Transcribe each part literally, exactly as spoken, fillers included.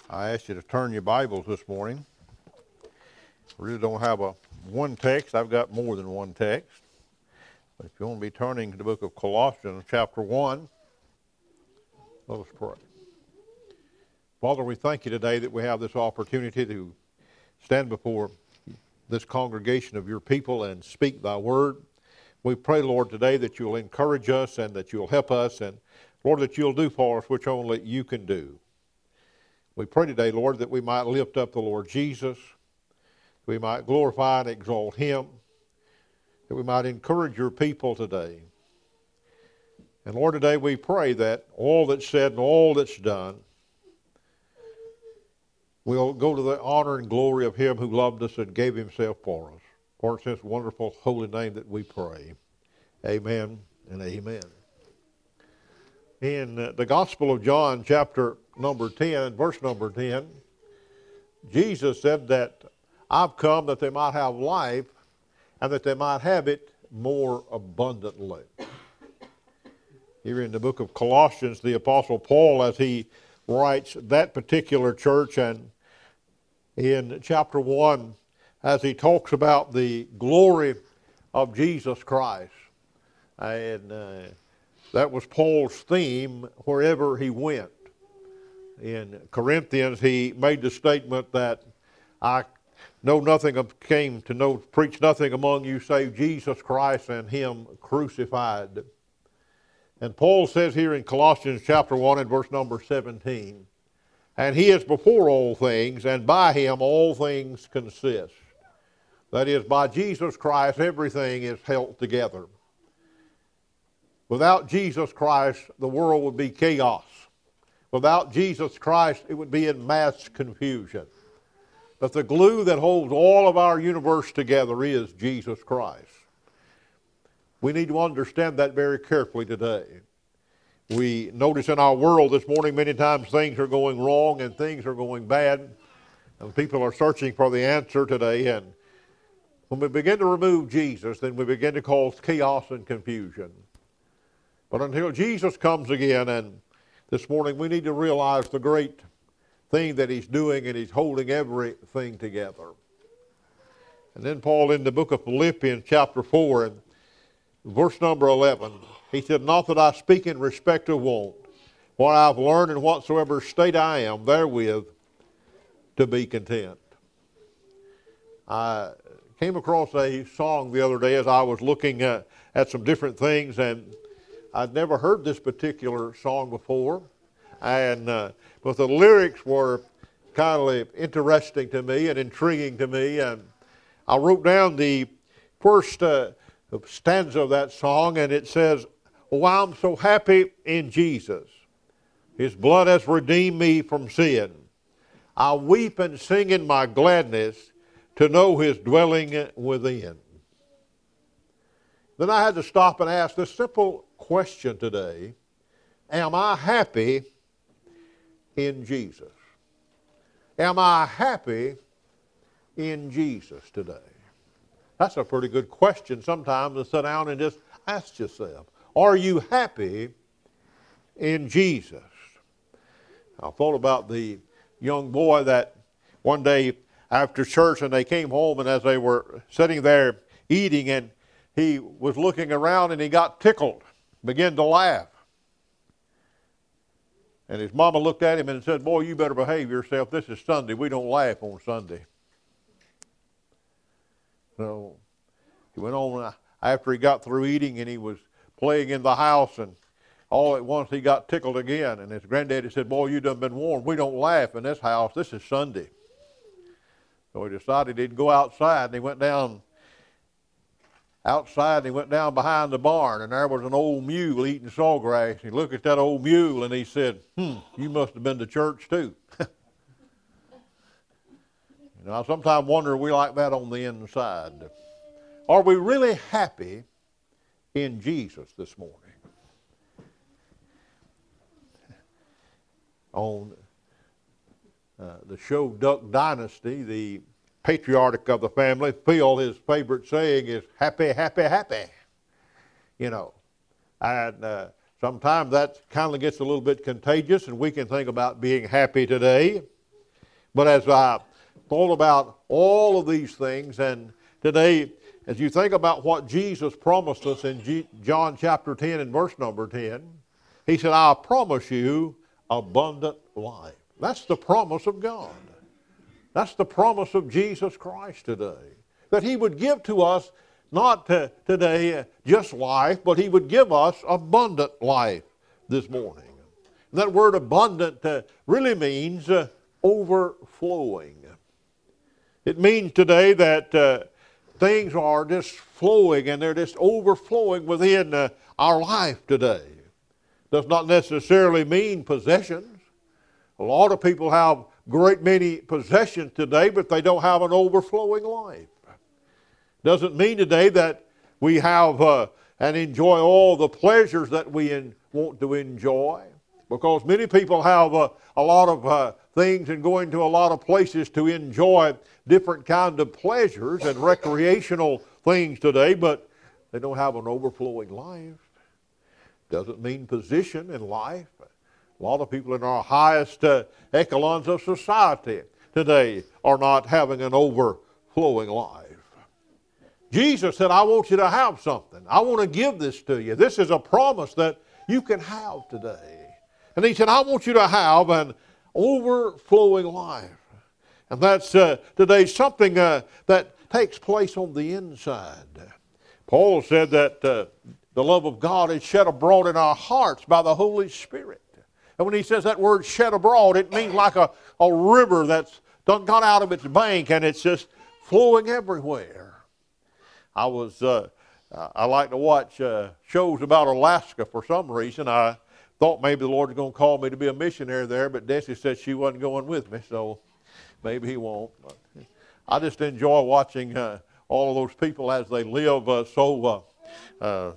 I asked you to turn your Bibles this morning. I really don't have a one text. I've got more than one text. But if you want to be turning to the book of Colossians, chapter one, let us pray. Father, we thank you today that we have this opportunity to stand before this congregation of your people and speak thy word. We pray, Lord, today that you'll encourage us and that you'll help us, and Lord, that you'll do for us which only you can do. We pray today, Lord, that we might lift up the Lord Jesus, we might glorify and exalt him, that we might encourage your people today. And Lord, today we pray that all that's said and all that's done will go to the honor and glory of him who loved us and gave himself for us. For it's in his wonderful holy name that we pray. Amen and amen. In the Gospel of John, chapter number ten, verse number ten, Jesus said that I've come that they might have life and that they might have it more abundantly. Here in the book of Colossians, the Apostle Paul, as he writes that particular church, and in chapter one, as he talks about the glory of Jesus Christ, and uh, that was Paul's theme wherever he went. In Corinthians, he made the statement that I know nothing of, came to know, preach nothing among you save Jesus Christ and him crucified. And Paul says here in Colossians chapter one and verse number seventeen, and he is before all things, and by him all things consist. That is, by Jesus Christ everything is held together. Without Jesus Christ, the world would be chaos. Without Jesus Christ, it would be in mass confusion. But the glue that holds all of our universe together is Jesus Christ. We need to understand that very carefully today. We notice in our world this morning many times things are going wrong and things are going bad. And people are searching for the answer today. And when we begin to remove Jesus, then we begin to cause chaos and confusion. But until Jesus comes again, and this morning we need to realize the great thing that he's doing, and he's holding everything together. And then Paul in the book of Philippians chapter four and verse number eleven, he said, not that I speak in respect of want, what I've learned in whatsoever state I am, therewith to be content. I came across a song the other day as I was looking at, at some different things, and I'd never heard this particular song before, and uh, but the lyrics were kind of interesting to me and intriguing to me, and I wrote down the first uh, stanza of that song, and it says, oh, I'm so happy in Jesus. His blood has redeemed me from sin. I weep and sing in my gladness to know his dwelling within. Then I had to stop and ask this simple question today: am I happy in Jesus? Am I happy in Jesus today? That's a pretty good question sometimes to sit down and just ask yourself. Are you happy in Jesus? I thought about the young boy that one day after church, and they came home, and as they were sitting there eating, and he was looking around and he got tickled, began to laugh. And his mama looked at him and said, boy, you better behave yourself. This is Sunday. We don't laugh on Sunday. So he went on after he got through eating, and he was playing in the house, and all at once he got tickled again. And his granddaddy said, boy, you done been warned. We don't laugh in this house. This is Sunday. So he decided he'd go outside, and he went down outside, and he went down behind the barn, and there was an old mule eating sawgrass. He looked at that old mule, and he said, hmm, you must have been to church too. You know, I sometimes wonder, are we like that on the inside? Are we really happy in Jesus this morning? On uh, the show Duck Dynasty, the patriarch of the family, Phil, his favorite saying is, happy, happy, happy. You know, and uh, sometimes that kind of gets a little bit contagious, and we can think about being happy today. But as I thought about all of these things, and today, as you think about what Jesus promised us in G- John chapter ten and verse number ten, he said, I promise you abundant life. That's the promise of God. That's the promise of Jesus Christ today. That he would give to us, not to today just life, but he would give us abundant life this morning. And that word abundant uh, really means uh, overflowing. It means today that uh, things are just flowing and they're just overflowing within uh, our life today. Does not necessarily mean possessions. A lot of people have great many possessions today, but they don't have an overflowing life. Doesn't mean today that we have uh, and enjoy all the pleasures that we in, want to enjoy, because many people have uh, a lot of uh, things and going to a lot of places to enjoy different kinds of pleasures and recreational things today, but they don't have an overflowing life. Doesn't mean position in life. A lot of people in our highest uh, echelons of society today are not having an overflowing life. Jesus said, I want you to have something. I want to give this to you. This is a promise that you can have today. And he said, I want you to have an overflowing life. And that's uh, today something uh, that takes place on the inside. Paul said that uh, the love of God is shed abroad in our hearts by the Holy Spirit. And when he says that word shed abroad, it means like a, a river that's done got out of its bank and it's just flowing everywhere. I was, uh, I like to watch uh, shows about Alaska for some reason. I thought maybe the Lord was going to call me to be a missionary there, but Desi said she wasn't going with me, so maybe he won't. But I just enjoy watching uh, all of those people as they live uh, so uh, uh,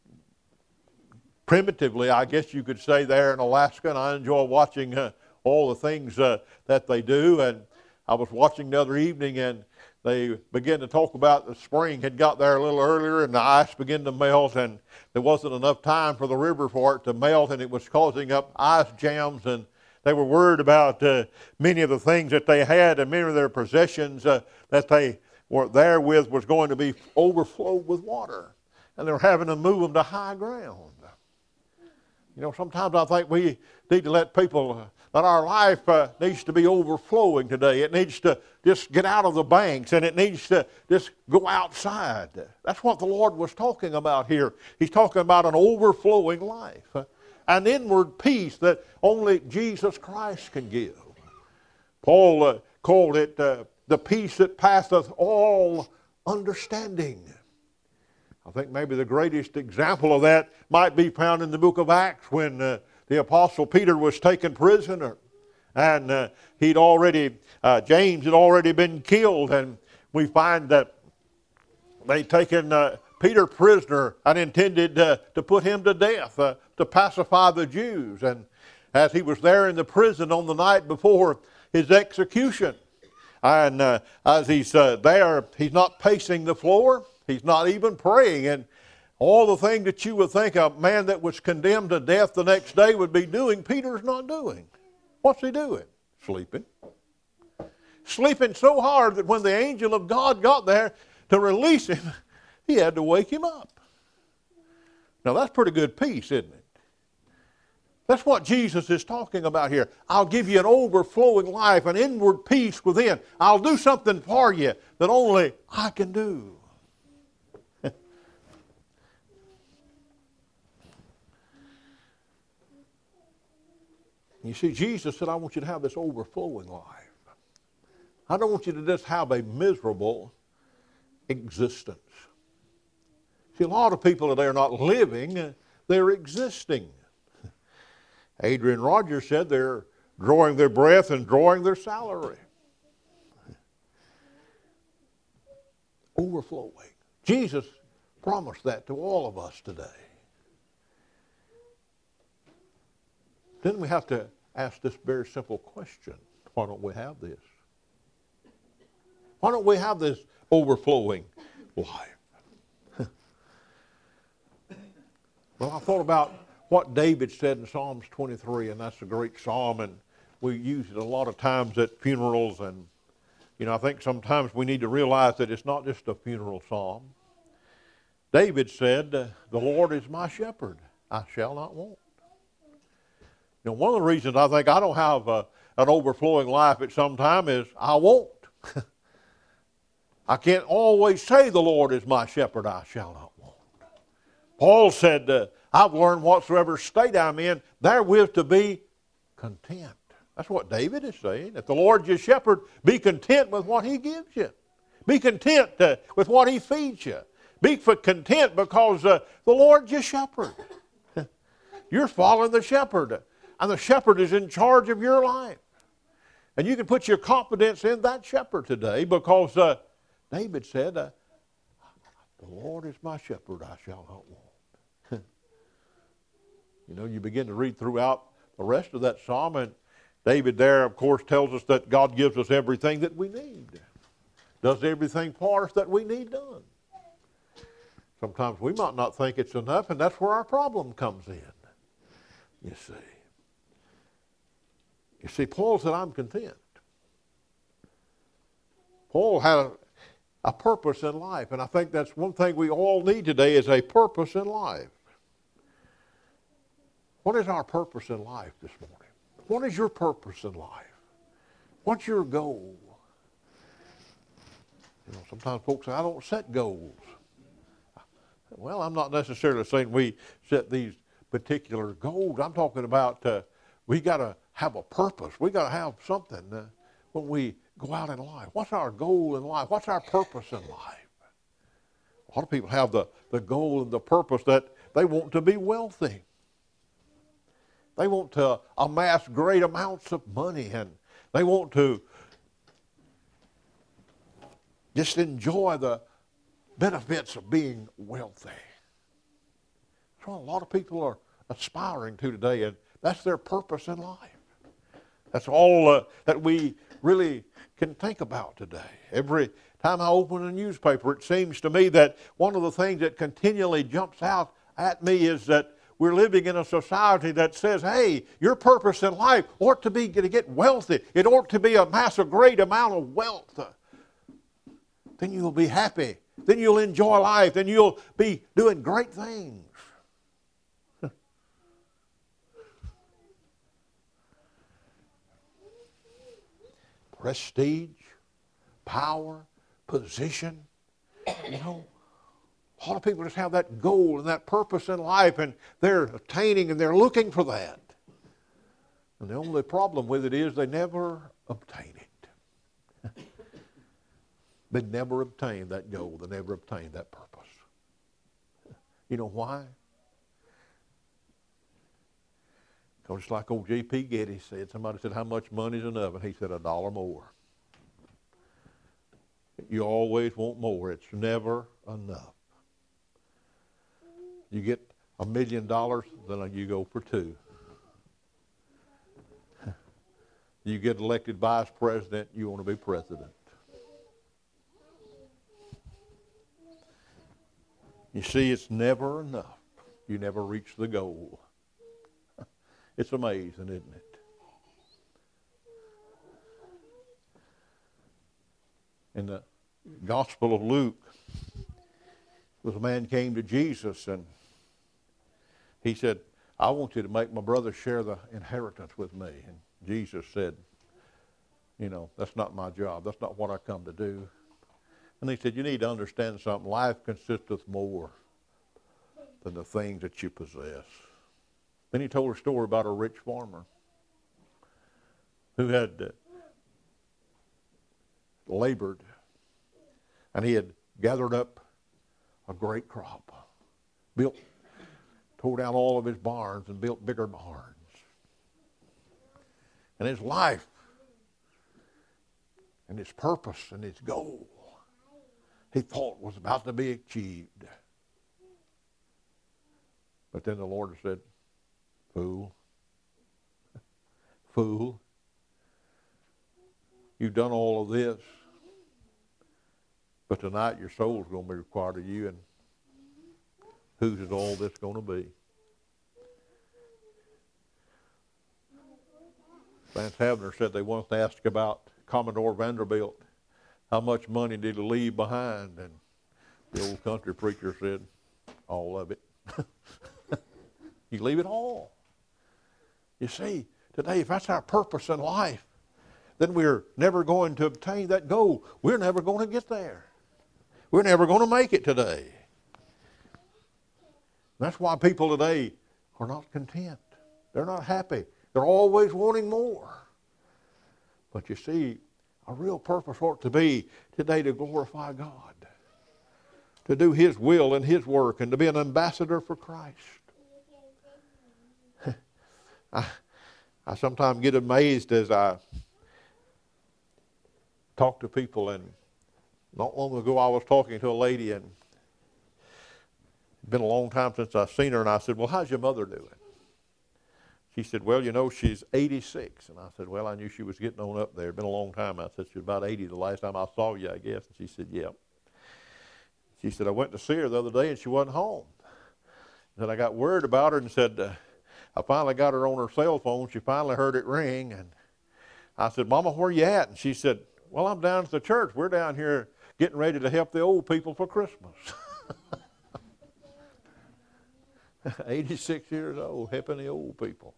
primitively, I guess you could say, there in Alaska, and I enjoy watching uh, all the things uh, that they do. And I was watching the other evening, and they began to talk about the spring had got there a little earlier, and the ice began to melt, and there wasn't enough time for the river for it to melt, and it was causing up ice jams, and they were worried about uh, many of the things that they had, and many of their possessions uh, that they were there with was going to be overflowed with water, and they were having to move them to high ground. You know, sometimes I think we need to let people, uh, that our life uh, needs to be overflowing today. It needs to just get out of the banks, and it needs to just go outside. That's what the Lord was talking about here. He's talking about an overflowing life, uh, an inward peace that only Jesus Christ can give. Paul uh, called it uh, the peace that passeth all understanding. I think maybe the greatest example of that might be found in the book of Acts when uh, the Apostle Peter was taken prisoner. And uh, he'd already, uh, James had already been killed. And we find that they'd taken uh, Peter prisoner and intended uh, to put him to death, uh, to pacify the Jews. And as he was there in the prison on the night before his execution, and uh, as he's uh, there, he's not pacing the floor. He's not even praying, and all the things that you would think a man that was condemned to death the next day would be doing, Peter's not doing. What's he doing? Sleeping. Sleeping so hard that when the angel of God got there to release him, he had to wake him up. Now that's pretty good peace, isn't it? That's what Jesus is talking about here. I'll give you an overflowing life, an inward peace within. I'll do something for you that only I can do. You see, Jesus said, I want you to have this overflowing life. I don't want you to just have a miserable existence. See, a lot of people today are not living, they're existing. Adrian Rogers said they're drawing their breath and drawing their salary. Overflowing. Jesus promised that to all of us today. Then we have to ask this very simple question. Why don't we have this? Why don't we have this overflowing life? Well, I thought about what David said in Psalms twenty-three, and that's a great psalm, and we use it a lot of times at funerals, and you know, I think sometimes we need to realize that it's not just a funeral psalm. David said, "The Lord is my shepherd; I shall not want." You know, one of the reasons I think I don't have a, an overflowing life at some time is I won't. I can't always say the Lord is my shepherd, I shall not want. Paul said, uh, I've learned whatsoever state I'm in, therewith to be content. That's what David is saying. If the Lord's your shepherd, be content with what he gives you. Be content uh, with what he feeds you. Be content because uh, the Lord's your shepherd. You're following the shepherd, and the shepherd is in charge of your life. And you can put your confidence in that shepherd today because uh, David said, uh, the Lord is my shepherd, I shall not want. You know, you begin to read throughout the rest of that psalm, and David there, of course, tells us that God gives us everything that we need. Does everything for us that we need done. Sometimes we might not think it's enough, and that's where our problem comes in, you see. You see, Paul said, I'm content. Paul had a, a purpose in life, and I think that's one thing we all need today is a purpose in life. What is our purpose in life this morning? What is your purpose in life? What's your goal? You know, sometimes folks say, I don't set goals. Well, I'm not necessarily saying we set these particular goals. I'm talking about uh, we got to have a purpose. We got to have something uh, when we go out in life. What's our goal in life? What's our purpose in life? A lot of people have the, the goal and the purpose that they want to be wealthy. They want to amass great amounts of money, and they want to just enjoy the benefits of being wealthy. That's what a lot of people are aspiring to today, and that's their purpose in life. That's all uh, that we really can think about today. Every time I open a newspaper, it seems to me that one of the things that continually jumps out at me is that we're living in a society that says, hey, your purpose in life ought to be to get wealthy. It ought to be amass a great amount of wealth. Then you'll be happy. Then you'll enjoy life. Then you'll be doing great things. Prestige, power, position, you know. A lot of people just have that goal and that purpose in life, and they're attaining and they're looking for that. And the only problem with it is they never obtain it. They never obtain that goal. They never obtain that purpose. You know why? Because it's like old J P Getty said. Somebody said, how much money is enough? And he said, a dollar more. You always want more. It's never enough. You get a million dollars, then you go for two. You get elected vice president, you want to be president. You see, it's never enough. You never reach the goal. It's amazing, isn't it? In the Gospel of Luke, this man came to Jesus and he said, I want you to make my brother share the inheritance with me. And Jesus said, you know, that's not my job. That's not what I come to do. And he said, you need to understand something. Life consisteth more than the things that you possess. Then he told a story about a rich farmer who had uh, labored, and he had gathered up a great crop, built, tore down all of his barns and built bigger barns. And his life and his purpose and his goal, he thought was about to be achieved. But then the Lord said, fool, fool, you've done all of this, but tonight your soul's going to be required of you, and whose is all this going to be? Vance Havner said they once asked about Commodore Vanderbilt, how much money did he leave behind? And the old country preacher said, all of it. You leave it all. You see, today, if that's our purpose in life, then we're never going to obtain that goal. We're never going to get there. We're never going to make it today. That's why people today are not content. They're not happy. They're always wanting more. But you see, a real purpose ought to be today to glorify God, to do His will and His work, and to be an ambassador for Christ. I, I sometimes get amazed as I talk to people, and not long ago I was talking to a lady, and it's been a long time since I've seen her, and I said, well, how's your mother doing? She said, well, you know, she's eighty-six. And I said, well, I knew she was getting on up there. It's been a long time. I said, she was about eighty the last time I saw you, I guess. And she said, yeah. She said, I went to see her the other day, and she wasn't home. And then I got worried about her and said, uh, I finally got her on her cell phone. She finally heard it ring. And I said, Mama, where you at? And she said, well, I'm down at the church. We're down here getting ready to help the old people for Christmas. eighty-six years old, helping the old people.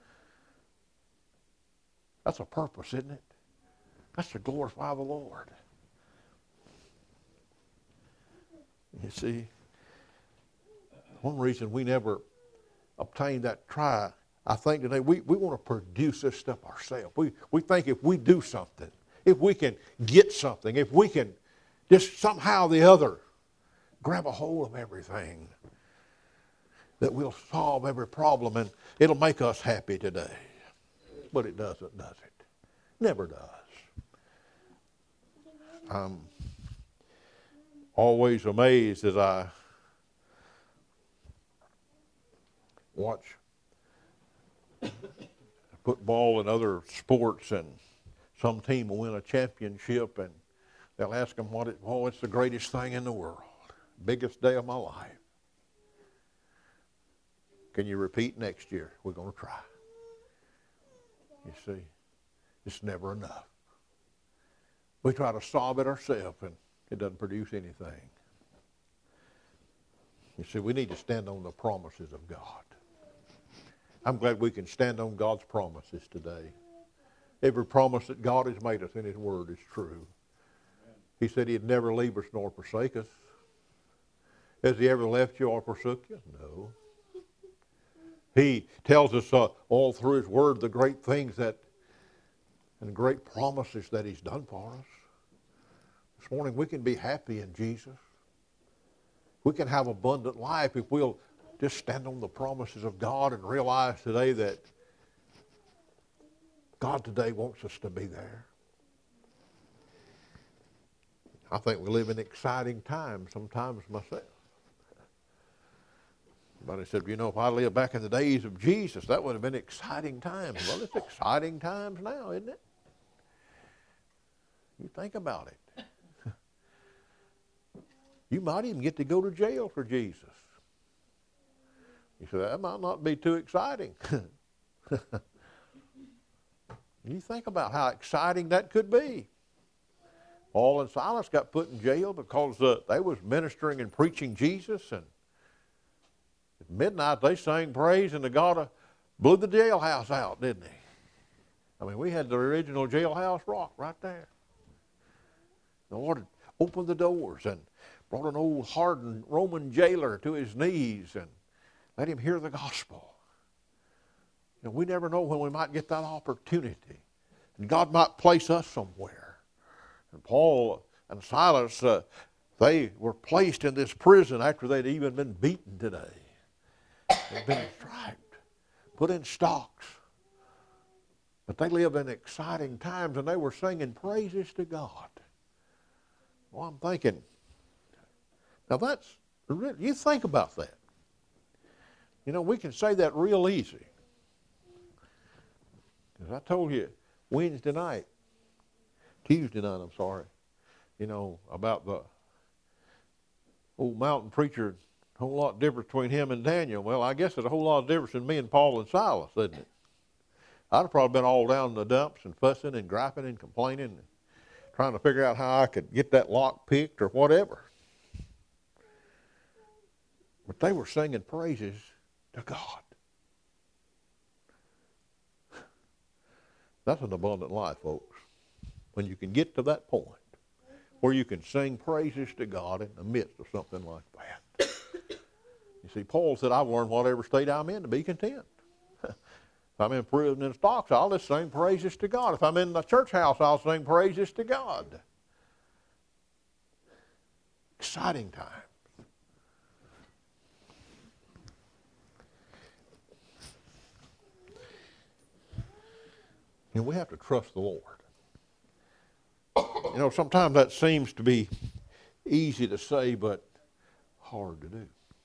That's a purpose, isn't it? That's to glorify the Lord. You see, one reason we never obtained that try, I think today, we, we want to produce this stuff ourselves. We, we think if we do something, if we can get something, if we can just somehow or the other grab a hold of everything, that we'll solve every problem and it'll make us happy today. But it doesn't, does it? Never does. I'm always amazed as I watch football and other sports, and some team will win a championship and they'll ask them what it, oh, it's the greatest thing in the world. Biggest day of my life. Can you repeat next year? We're going to try. You see, it's never enough. We try to solve it ourselves, and it doesn't produce anything. You see, we need to stand on the promises of God. I'm glad we can stand on God's promises today. Every promise that God has made us in His Word is true. He said He'd never leave us nor forsake us. Has He ever left you or forsook you? No. He tells us uh, all through His Word the great things that and great promises that He's done for us. This morning we can be happy in Jesus. We can have abundant life if we'll just stand on the promises of God and realize today that God today wants us to be there. I think we live in exciting times sometimes myself. Somebody said, you know, if I lived back in the days of Jesus, that would have been exciting times. Well, it's exciting times now, isn't it? You think about it. You might even get to go to jail for Jesus. You say, that might not be too exciting. You think about how exciting that could be. Paul and Silas got put in jail because uh, they was ministering and preaching Jesus, and at midnight they sang praise, and the God uh, blew the jailhouse out, didn't he? I mean, we had the original jailhouse rock right there. The Lord opened the doors and brought an old hardened Roman jailer to his knees and let him hear the gospel. And we never know when we might get that opportunity. And God might place us somewhere. And Paul and Silas, uh, they were placed in this prison after they'd even been beaten today. They'd been striped, put in stocks. But they lived in exciting times, and they were singing praises to God. Well, I'm thinking, now that's, you think about that. You know, we can say that real easy. As I told you Wednesday night, Tuesday night, I'm sorry, you know, about the old mountain preacher, a whole lot difference between him and Daniel. Well, I guess there's a whole lot of difference in me and Paul and Silas, isn't it? I'd have probably been all down in the dumps and fussing and griping and complaining and trying to figure out how I could get that lock picked or whatever. But they were singing praises to God. That's an abundant life, folks. When you can get to that point where you can sing praises to God in the midst of something like that. You see, Paul said, I've learned whatever state I'm in to be content. If I'm in prison in stocks, I'll just sing praises to God. If I'm in the church house, I'll sing praises to God. Exciting time. And we have to trust the Lord. You know, sometimes that seems to be easy to say, but hard to do.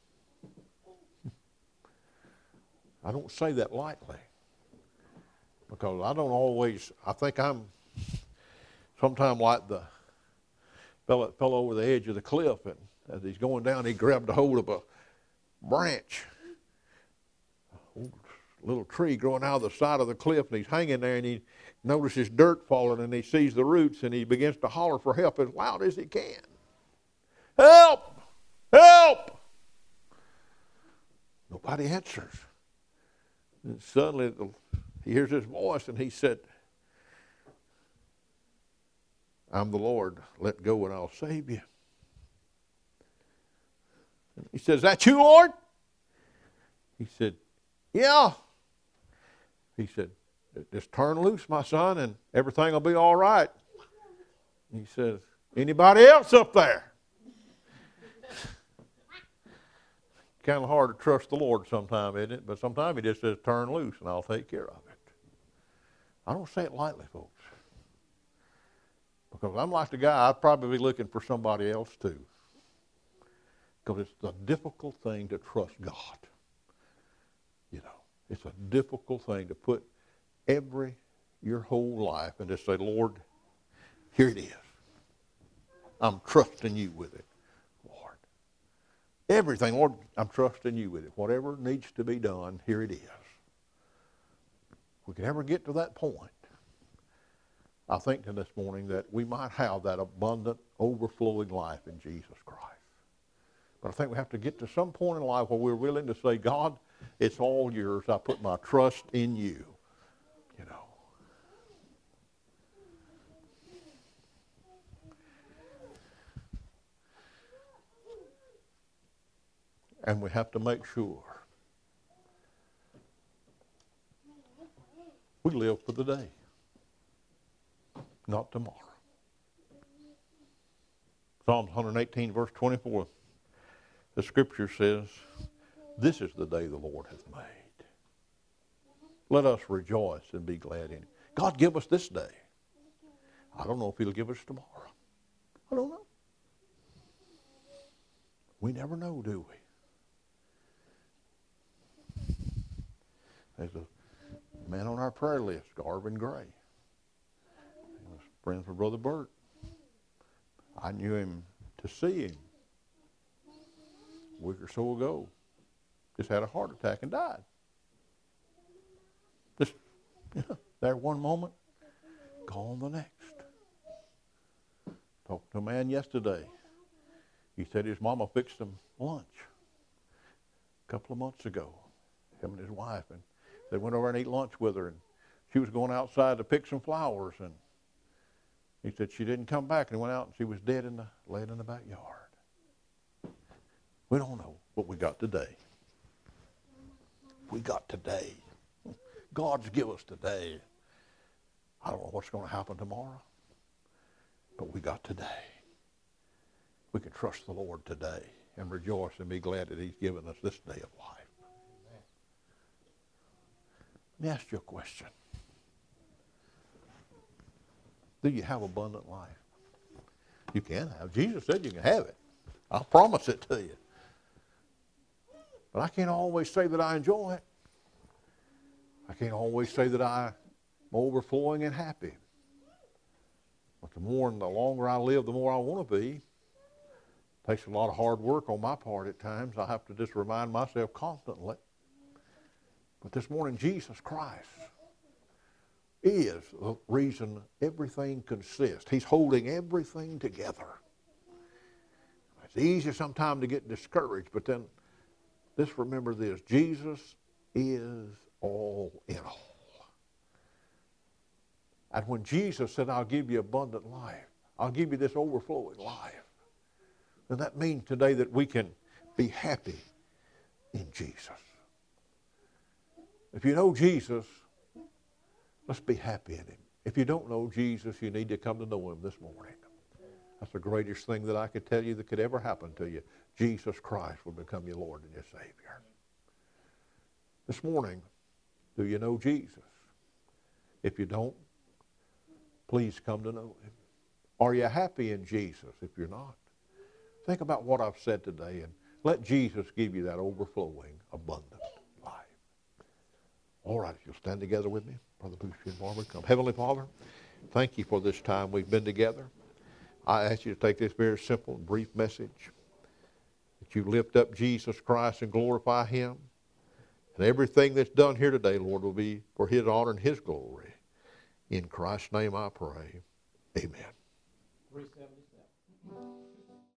I don't say that lightly, because I don't always, I think I'm sometimes like the fellow that fell over the edge of the cliff, and as he's going down, he grabbed a hold of a branch, a little tree growing out of the side of the cliff, and he's hanging there, and he notices dirt falling, and he sees the roots, and he begins to holler for help as loud as he can. Help! Help! Nobody answers. And suddenly he hears his voice, and he said, I'm the Lord. Let go and I'll save you. And he says, that you, Lord? He said, yeah. He said, just turn loose, my son, and everything will be all right. He says, anybody else up there? Kind of hard to trust the Lord sometimes, isn't it? But sometimes he just says, turn loose, and I'll take care of it. I don't say it lightly, folks. Because I'm like the guy, I'd probably be looking for somebody else too. Because it's a difficult thing to trust God. You know, it's a difficult thing to put every, your whole life and just say, Lord, here it is. I'm trusting you with it, Lord. Everything, Lord, I'm trusting you with it. Whatever needs to be done, here it is. If we can ever get to that point, I think to this morning that we might have that abundant, overflowing life in Jesus Christ. But I think we have to get to some point in life where we're willing to say, God, it's all yours. I put my trust in you. You know. And we have to make sure we live for the day, not tomorrow. Psalms one eighteen, verse twenty-four, the scripture says, this is the day the Lord hath made. Let us rejoice and be glad in it. God give us this day. I don't know if he'll give us tomorrow. I don't know. We never know, do we? There's a man on our prayer list, Garvin Gray. He was friends with Brother Bert. I knew him to see him a week or so ago. Just had a heart attack and died. Just you know, there one moment, gone the next. Talked to a man yesterday. He said his mama fixed him lunch a couple of months ago, him and his wife, and they went over and ate lunch with her, and she was going outside to pick some flowers, and he said she didn't come back, and went out and she was dead in the laying in the backyard. We don't know what we got today. We got today. God's give us today. I don't know what's going to happen tomorrow, but we got today. We can trust the Lord today and rejoice and be glad that he's given us this day of life. Let me ask you a question. Do you have abundant life? You can have. Jesus said you can have it. I'll promise it to you. But I can't always say that I enjoy it. I can't always say that I'm overflowing and happy. But the more and the longer I live, the more I want to be. It takes a lot of hard work on my part at times. I have to just remind myself constantly. But this morning, Jesus Christ is the reason everything consists. He's holding everything together. It's easy sometimes to get discouraged, but then just remember this: Jesus is all in all. And when Jesus said, I'll give you abundant life, I'll give you this overflowing life, then that means today that we can be happy in Jesus. If you know Jesus, let's be happy in him. If you don't know Jesus, you need to come to know him this morning. That's the greatest thing that I could tell you that could ever happen to you. Jesus Christ will become your Lord and your Savior. This morning, do you know Jesus? If you don't, please come to know him. Are you happy in Jesus? If you're not, think about what I've said today and let Jesus give you that overflowing, abundant life. All right, if you'll stand together with me, Brother Lucy and Barbara, come. Heavenly Father, thank you for this time we've been together. I ask you to take this very simple, brief message, that you lift up Jesus Christ and glorify him. And everything that's done here today, Lord, will be for his honor and his glory. In Christ's name I pray. Amen. three seventy-seven.